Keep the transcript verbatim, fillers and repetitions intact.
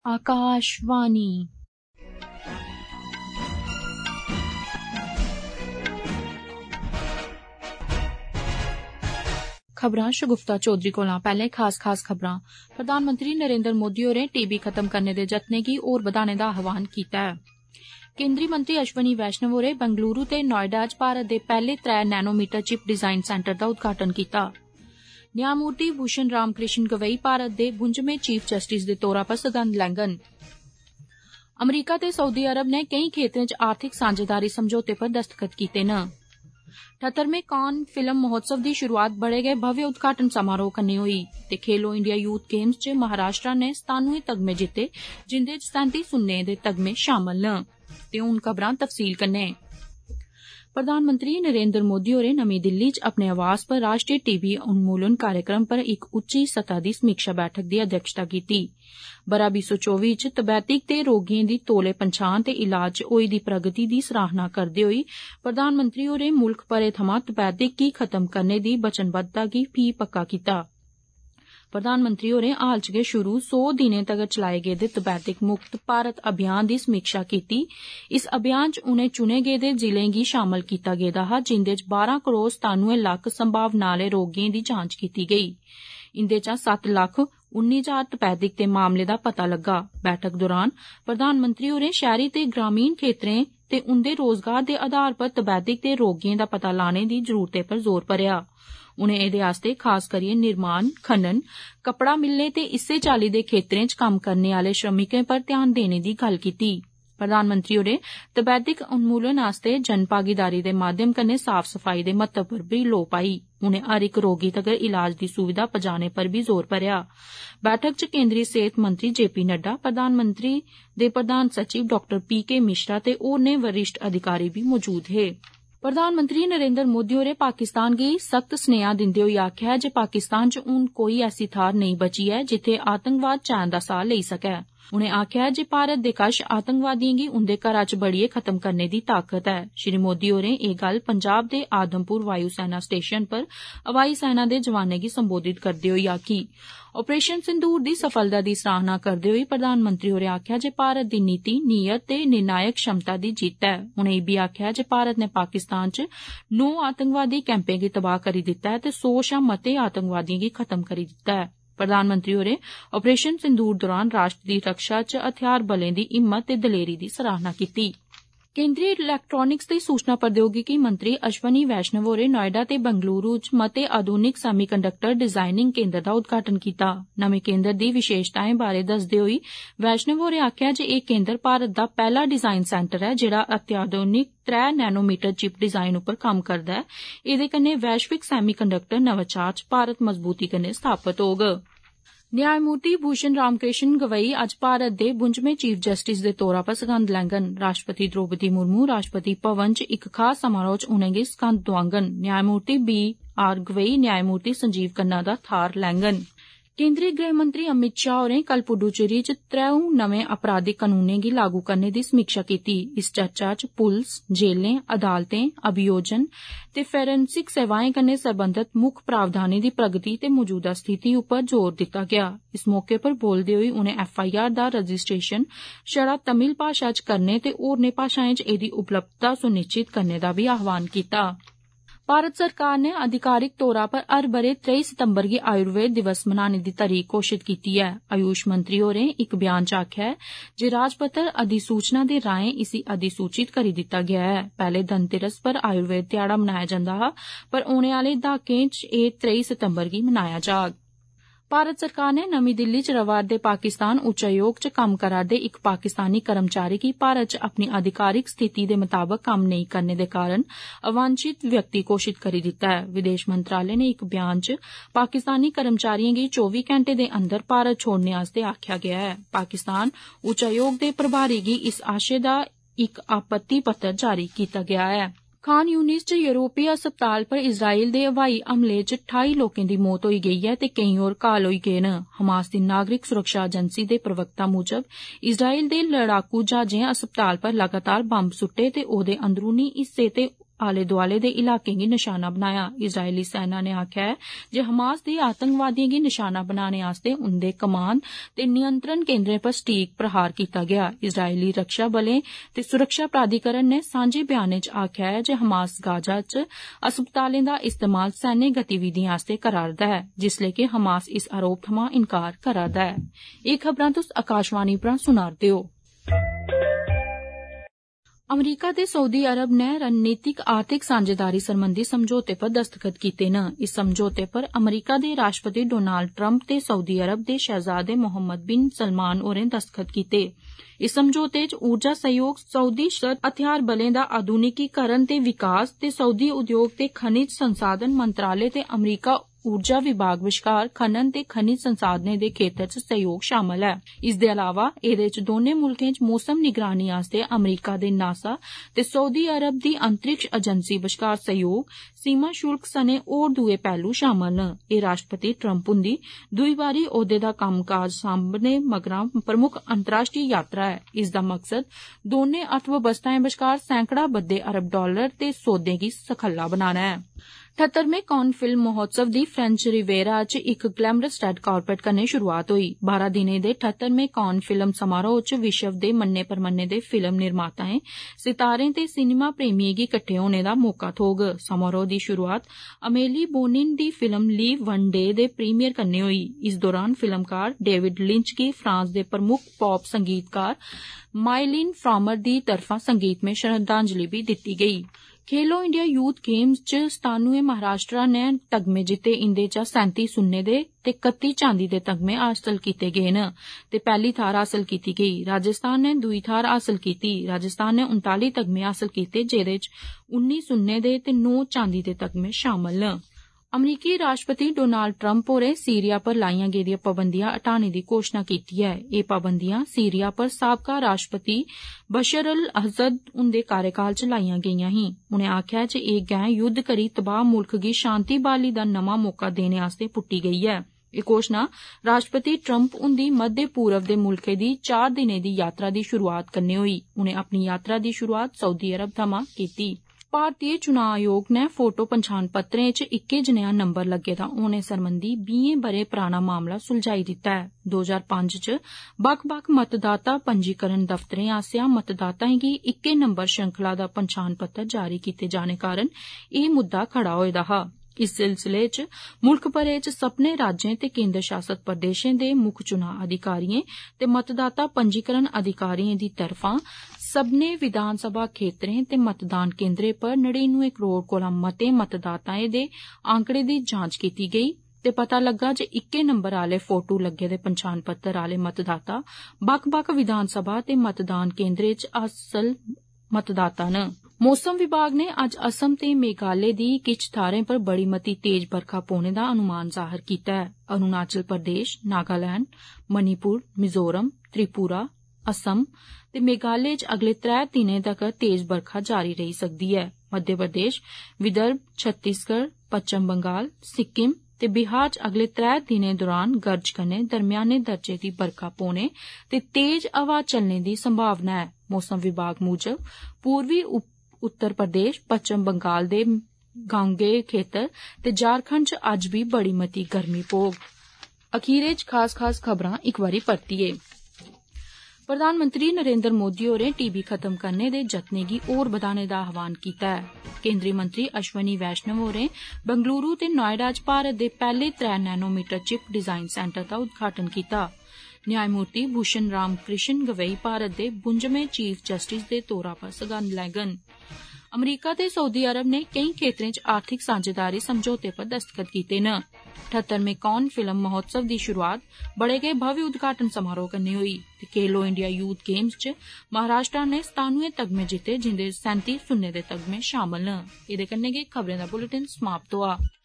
आकाशवाणी खबरां शगुफ्ता चौधरी कोला पैह्ले खास खास खबरां। प्रधानमंत्री नरेंद्र मोदी होरें टीबी खत्म करने दे जतनें गी होर बधाने दा आह्वान कीता ऐ। केंद्री मंत्री अश्वनी वैष्णव होरें बंगलुरू ते नोएडा च भारत दे पैह्ले त्रै नैनोमीटर चिप डिजाइन सेंटर दा उद्घाटन कीता। न्यायमूर्ति भूषण रामकृष्ण गवई भारत दे बुंजमें चीफ जस्टिस दे तौरा पर सगंध लैंगन। अमरीका ते सऊदी अरब ने केई खेत्रें च आर्थिक सांझेदारी समझौते पर दस्तखत कीते न। ठत्तरमें कान फिल्म महोत्सव दी शुरुआत बड़े गै भव्य उद्घाटन समारोह कन्नै होई ते खेलो इंडिया यूथ गेम्स च महाराष्ट्र ने सतानवे तगमे जित्ते, जिंदे च सैंती सुन्ने दे तगमे शामल न। ते हुन खबरां तफसील कन्नै। प्रधानमंत्री नरेंद्र मोदी होरें नमीं दिल्ली च अपने आवास पर राष्ट्रीय टीबी उन्मूलन कार्यक्रम पर इक उच्ची सतह दी समीक्षा बैठक दी अध्यक्षता कीती। बरा बीह् सौ चौबी च तबैतिक ते रोगिएं दी तौले पंछान ते इलाज च होई दी प्रगति दी सराहना करदे होई प्रधानमंत्री होरें मुल्ख भरै थमां तबैतिक गी खत्म करने दी वचनबद्धता गी फ्ही पक्का कीता। प्रधानमंत्री होरें हाल च गै शुरू सौ दिनें तगर चलाए गेदे तबैतिक मुक्त भारत अभियान दी समीक्षा कीती। इस अभियान च उनें चुने गेदे जिलें गी शामल कीता गेदा हा, जिंदे च बारां करोड़ सतानवे लक्ख संभावना आले रोगिएं दी जांच कीती गेई। इंदे चा सत्त लक्ख उन्नी हजार तपैतिक दे मामले दा पता लग्गा। बैठक दौरान प्रधानमंत्री होरें शैहरी ते ग्रामीण खेत्रें ते उंदे रोजगार दे आधार पर तबैतिक दे रोगिएं दा पता लाने दी जरूरतै पर जोर भरेआ। उनें एह्दे आस्तै खास करियै निर्माण, खनन, कपड़ा मिलने ते इस्सै चाल्ली दे खेत्रें च कम्म करने आले श्रमिकें पर ध्यान देने दी गल्ल कीती। प्रधानमंत्री होरें तबैतिक उन्मूलन आस्तै जन भागीदारी दे माध्यम कन्नै साफ सफाई दे महत्व पर बी लोऽ पाई। उनें हर इक रोगी तगर इलाज दी सुविधा पजाने पर भी जोर भरेआ। बैठक च केंद्रीय सेहत मंत्री जे पी नड्डा, प्रधानमंत्री दे प्रधान सचिव डाक्टर पी के मिश्रा ते होरनें वरिष्ठ अधिकारी भी मौजूद हे। प्रधानमंत्री नरेंद्र मोदी होरें पाकिस्तान गी सख्त सनेहा दिंदे होई आखेआ जे पाकिस्तान च हून कोई ऐसी थाह्र नेईं बची ऐ जित्थै आतंकवाद चैन दा साह् लेई सकै। उनें आखेआ जे भारत दे कश आतंकवादिएं गी उंदे घरा च बड़ियै खत्म करने दी ताकत ऐ। श्री मोदी होरें एह् गल्ल पंजाब दे आदमपुर वायु सेना स्टेशन पर हवाई सेना दे जवानें गी संबोधित करदे होई आखी। ऑपरेशन सिंदूर दी सफलता दी सराहना करदे होई प्रधानमंत्री होरें आखेआ जे भारत दी नीति, नीयत ते निर्णायक क्षमता दी जित्त ऐ। उनें इब्बी आखेआ जे भारत ने पाकिस्तान च नौ आतंकवादी कैंपें गी तबाह करी दित्ता ऐ ते सौ शा मते आतंकवादिएं गी खत्म करी दित्ता ऐ। प्रधानमंत्री होरें ऑपरेशन सिंदूर दौरान राष्ट्र दी रक्षा च हथियार बलें दी हिम्मत ते दलेरी दी सराहना कीती। केंद्रीय इलैक्ट्रानिक्स ते सूचना प्रौद्योगिकी मंत्री अश्वनी वैष्णव होरें नोएडा ते बंगलुरू च मते आधुनिक सैमीकंडक्टर डिजाइनिंग केंद्र दा उद्घाटन कीता। नमें केंद्र दी विशेषताएं बारै दसदे होई वैष्णव होरें आखेआ जे एह् केंद्र भारत दा पैह्ला डिजाइन सेंटर ऐ जेह्ड़ा अत्याधुनिक त्रै नैनोमीटर चिप डिजाइन उप्पर कम्म करदा ऐ। एह्दे कन्नै वैश्विक सैमीकंडक्टर नवाचार च भारत मजबूती कन्नै स्थापत होग। न्यायमूर्ति भूषण रामकृष्ण गवई अज्ज भारत दे बुंजमें चीफ जस्टिस दे तौरा पर सगंध लैंगन। राष्ट्रपति द्रौपदी मुर्मू राष्ट्रपति भवन च इक खास समारोह च उनेंगी सगंध दोआङन। न्यायमूर्ति बी आर गवई न्यायमूर्ति संजीव खन्ना दा थाह्र लैंगन। केंद्रीय गृह मंत्री अमित शाह होरें कल पुडुचेरी च त्र'ऊं नमें आपराधिक कनूनें गी लागू करने दी समीक्षा कीती। इस चर्चा च पुलस, जेलें, अदालतें, अभियोजन ते फोरेंसिक सेवाएं कन्नै सरबंधत मुक्ख प्रावधानें दी प्रगति ते मौजूदा स्थिति उप्पर जोर दित्ता गेआ। इस मौके पर बोलदे होई उनें एफ आई आर दा रजिस्ट्रेशन छड़ा तमिल भाशा च करने ते होरनें भाशाएं च एह्दी उपलब्धता सुनिश्चित करने दा बी आह्वान कीता। भारत सरकार ने आधिकारिक तौरा पर हर ब'रे त्रेई सितंबर गी आयुर्वेद दिवस मनाने दी तरीक घोषित कीती ऐ। आयुष मंत्री होरें इक बयान च आखेआ ऐ जे राजपत्र अधिसूचना दे राहें इसी अधिसूचित करी दित्ता गेआ ऐ। पैह्ले धनतेरस पर आयुर्वेद ध्याड़ा मनाया जंदा हा, पर औने आह्ले दहाकें च एह् त्रेई सितंबर गी मनाया जाग। भारत सरकार ने नमीं दिल्ली च रवा'रदे पाकिस्तान उच्चायोग च कम्म करा'रदे इक पाकिस्तानी कर्मचारी गी भारत च अपनी आधिकारिक स्थिति दे मताबक कम्म नेईं करने दे कारण अवांछित व्यक्ति घोषित करी दित्ता ऐ। विदेश मंत्रालय ने इक बयान च पाकिस्तानी कर्मचारिएं गी चौबी घैंटे दे अंदर भारत छोड़ने आस्तै आखेआ गेआ ऐ। पाकिस्तान उच्चायोग दे प्रभारी गी इस आशय दा इक आपत्ति पत्र जारी कीता गेआ ऐ। खान यूनिस च यूरोपीय अस्पताल पर इजराइल दे हवाई हमले च ठाई लोकें दी मौत होई गेई ऐ ते केईं होर घायल होई गे न। हमास दी नागरिक सुरक्षा एजेंसी दे प्रवक्ता मूजब इजराइल दे लड़ाकू ज्हाजें अस्पताल पर लगातार बम्ब सुट्टे ते ओह्दे अंदरूनी हिस्से ते आले दुआले दे इलाकें गी निशाना बनाया। इजरायली सेना ने आखेआ ऐ जे हमास दे आतंकवादियों गी निशाना बनाने आस्तै उंदे कमान ते नियंत्रण केन्द्रें पर सटीक प्रहार कीता गया। इजरायली रक्षा बलें ते सुरक्षा प्राधिकरण ने सांझे बयानै च आखेआ ऐ जे हमास गाजा च अस्पतालें दा इस्तेमाल सैन्य गतिविधिएं आस्तै करा'रदा ऐ, जिसलै कि हमास इस आरोप थमां इनकार करा'रदा ऐ। एह् खबरां तुस आकाशवाणी परा सुना'रदे ओ। अमरीका ते सऊदी अरब ने रणनीतिक आर्थिक सांझेदारी सरबंधी समझौते पर दस्तखत कीते न। इस समझौते पर अमरीका दे राष्ट्रपति डोनाल्ड ट्रंप ते सऊदी अरब दे शहजादे मोहम्मद बिन सलमान होरें दस्तखत कीते। इस समझौते च ऊर्जा सहयोग, सऊदी हथियार बलें दा आधुनिकीकरण ते विकास ते सऊदी उद्योग ते खनिज संसाधन मंत्रालय ते अमरीका ऊर्जा विभाग विचकार खनन ते खनिज संसाधनें दे खेतर च सहयोग शामल ऐ। इस दे अलावा एह्दे च दौनें मुल्खें च मौसम निगरानी आस्तै अमरीका दे नासा ते सऊदी अरब दी अंतरिक्ष एजेंसी बश्कार सहयोग, सीमा शुल्क सने होर दुए पहलू शामल न। एह् राष्ट्रपति ट्रंप हुंदी दुई बारी ओह्दे दा कम्मकाज सांभने मगरा प्रमुख अंतर्राष्ट्रीय यात्रा ऐ। इसदा मकसद दौनें अर्थव्यवस्थाएं बश्कार सैकड़ा बद्दे अरब डॉलर दे सौदें गी सखल्ला बनाना ऐ। ठत्तरमें कॉन फिल्म महोत्सव दी फ्रेंच रिवेरा च इक ग्लैमरस रेड कारपेट कन्नै शुरुआत होई। बारां दिनें दे ठत्तरमें कॉन फिल्म समारोह च विश्व दे मन्ने परमन्ने दे फिल्म निर्माताएं, सितारें ते सिनेमा प्रेमिएं गी किट्ठे होने दा मौका थ्होग। समारोह दी शुरुआत अमेली बोनिन दी फिल्म लीव वन डे दे प्रीमियर कन्नै होई। इस दौरान फिल्मकार डेविड लिंच गी फ्रांस दे प्रमुख पॉप संगीतकार माइलिन फ्रामर दी तरफा संगीतमय श्रद्धांजलि भी दित्ती गेई। खेलो इंडिया यूथ गेम्स च सतानुए महाराष्ट्र ने तगमे जित्ते। इंदे चा सैंती सुन्ने दे ते कत्ती चांदी दे तगमे हासल कीते गे न ते पैहली थार हासल कीती गेई। राजस्थान ने दुई थार हासल कीती। राजस्थान ने उनताली तगमे हासल कीते, जेह्दे च उन्नी सुन्ने दे ते नौ चांदी दे तगमे शामल न। अमरीकी राष्ट्रपति डोनाल्ड ट्रंप होरें सीरिया पर लाइयां गेदियां पाबंदियां हटाने दी घोषणा कीती ऐ। एह् पाबंदियां सीरिया पर साबका राष्ट्रपति बशर अल असद हुंदे कार्यकाल च लाइयां गेइयां ही। उनें आखेआ जे एह् गैं युद्ध करी तबाह मुल्ख गी शांति बहाली दा नमां मौका देने आस्तै पुट्टी गेई ऐ। एह् घोषणा राष्ट्रपति ट्रंप हुंदी मध्य पूर्व दे मुल्खें दी चार दिनें दी यात्रा दी शुरुआत कन्नै होई। उनें अपनी यात्रा दी शुरुआत सऊदी अरब थमां कीती। भारतीय चुनाव आयोग ने फोटो पन्छान पत्रें च इक्कै जनेहा नंबर लग्गे दा होने सरबंधी बीहें ब'रे पराना मामला सुलझाई दित्ता ऐ। दो हजार पंज च बक्ख बक्ख मतदाता पंजीकरण दफ्तरें आसेआ मतदाताएं गी इक्कै नंबर श्रृंखला दा पन्छान पत्र जारी कीते जाने कारण एह् मुद्दा खड़ा होए दा हा। इस सिलसिले च मुल्ख भरै च सब्भनें राज्यें ते केन्द्र शासत प्रदेशें दे मुक्ख चुनाव अधिकारिएं ते मतदाता पंजीकरण अधिकारिएं दी तरफा सब्भनें विधान सभा खेत्तरें ते मतदान केन्द्रें पर नड़िनुए करोड़ कोला मते मतदाताएं दे आंकड़े दी जांच कीती गेई ते पता लग्गा जे इक्कै नंबर आले फोटू लग्गे दे पन्छान पत्र आले मतदाता बक्ख बक्ख विधान सभा ते मतदान केन्द्रें च असल मतदाता न। मौसम विभाग ने अज्ज असम ते मेघालय दी किश थाहरें पर बड़ी मती तेज बरखा पौने दा अनुमान जाहिर कीता ऐ। अरुणाचल प्रदेश, नागालैंड, मणिपुर, मिजोरम, त्रिपुरा, असम ते मेघालय च अगले त्रै दिनें तगर तेज बरखा जारी रेही सकदी ऐ। मध्य प्रदेश, विदर्भ, छत्तीसगढ़, पच्छम बंगाल, सिक्किम ते बिहार च अगले त्रै दिनें दौरान गर्ज कन्नै दरम्याने दर्जे दी बरखा पौने ते तेज हवा चलने दी संभावना ऐ। मौसम विभाग मूजब पूर्वी उत्तर प्रदेश, पच्छम बंगाल दे गांगे खेतर ते झारखंड च अज्ज भी बड़ी मती गर्मी पौग। अखीरे च खास खास खबरां इक बारी परतियै। प्रधानमंत्री नरेंद्र मोदी होरें टीबी खत्म करने दे जतनें गी होर बधाने दा आह्वान कीता ऐ। केंद्रीय मंत्री अश्वनी वैष्णव होरें बंगलुरू ते नोएडा च भारत दे पैह्ले त्रै नैनोमीटर चिप डिजाइन सेंटर दा उद्घाटन कीता। न्यायमूर्ति भूषण राम कृष्ण गवई भारत दे बुंजमें चीफ जस्टिस दे तौरा पर सगंध लैङन। अमरीका ते सऊदी अरब ने केईं खेत्तरें च आर्थिक सांझेदारी समझौते पर दस्तखत कीते न। ठत्तरमें कॉन फिल्म महोत्सव दी शुरुआत बड़े गै भव्य उद्घाटन समारोह कन्नै होई ते खेलो इंडिया यूथ गेम्स च महाराष्ट्र ने सतानुए तगमे जित्ते, जिंदे सैंती सुन्ने दे तगमे शामल न। एह्दे कन्नै गै खबरें दा बुलेटिन समाप्त होआ।